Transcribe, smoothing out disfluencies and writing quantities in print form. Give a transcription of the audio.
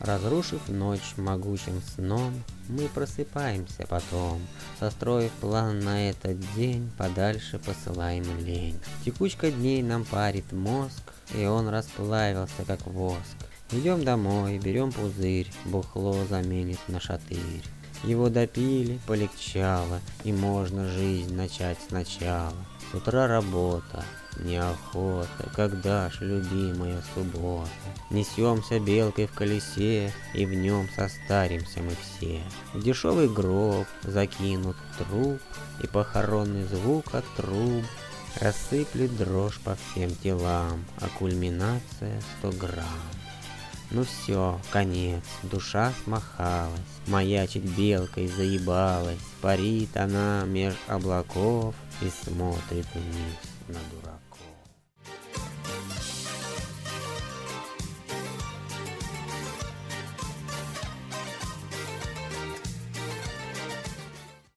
Разрушив ночь могучим сном, мы просыпаемся потом, состроив план на этот день, подальше посылаем лень. Текучка дней нам парит мозг, и он расплавился как воск. Идем домой, берем пузырь, бухло заменит на шатырь. Его допили, полегчало, и можно жизнь начать сначала. С утра работа, неохота, когда ж, любимая, суббота? Несемся белкой в колесе, и в нем состаримся мы все. В дешевый гроб закинут труп, и похоронный звук от труб рассыплет дрожь по всем телам, а кульминация 100 грамм. Ну все, конец, душа смахалась, маячить белкой заебалась, парит она меж облаков и смотрит вниз на дураков.